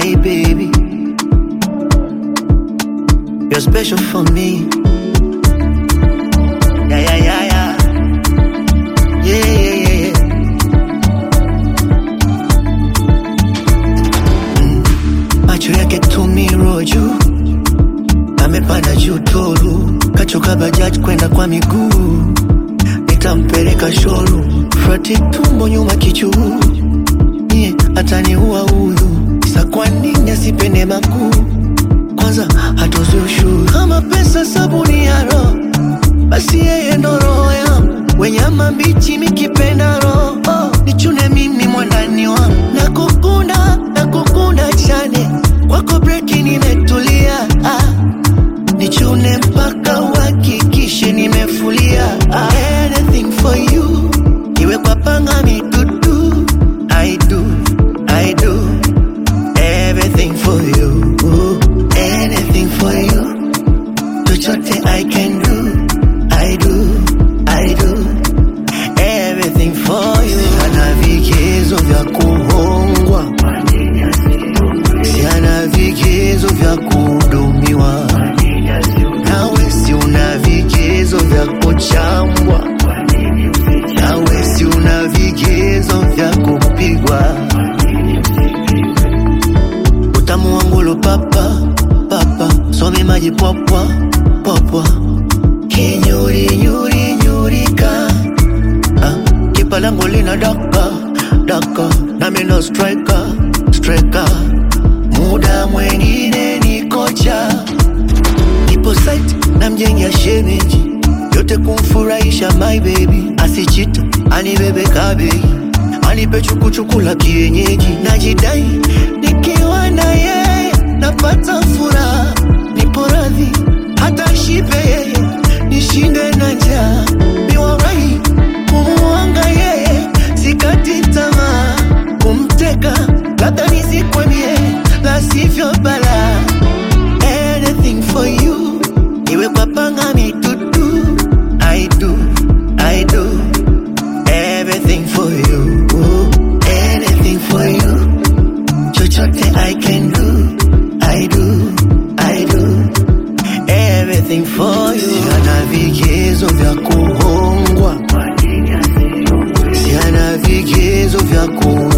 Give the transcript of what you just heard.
my baby. You're special for me. Yeah, yeah, yeah, yeah. Yeah, yeah, yeah, yeah. Macho yake tumiroju, amepanda juu toru, kachoka bajaji kwenda kwa miguu, nitampeleka shoru, frati tumbo nyuma kichuu, yeah, ataniua huyu, sa kwa nini asipende makuu, kwanza hatozi ushuru, kama pesa sabuni ya roho, basi yeye ndo roho yangu, wenyama mbichi mikipenda roho, nichune mimi mwandani wangu, nakukunda chane, wako breki nimetulia, nichune mpaka uhakikishe nimefulia, anything for you, iwe kwa panga mitutu, I do, everything for you, anything for you, chochote I can do, I do, everything for you. Siana vigezo vya kuhongwa, siana vigezo vya kuhudumiwa, nawe si una vigezo vya kuchambwa, nawe si una vigezo vya kupigwa. Utamu wangu papa, some maji popwa, kinyuri-nyuri-nyurika, kipa langu lina daka, na mino striker, muda mwengine ni kocha, nipo site na mjengia shemeji, yote kumfurahisha my baby, asichita, anibebe kabegi, anipe chukuchukula kienyeji, najidai, nikiwa na yeye, napata furaha, nipo radhi, hata shipe yeye, nishinde na njaa, niwarai, kumuanga yeye, sikati tamaa, kumteka, labda nisikwamie, la sivyo bala, anything for you, iwe kwa panga mitutu, I do, everything for you, anything for you, chochote I can do, I do, everything for you. Siana vigezo vya kuhongwa, siana vigezo vya kuhongwa,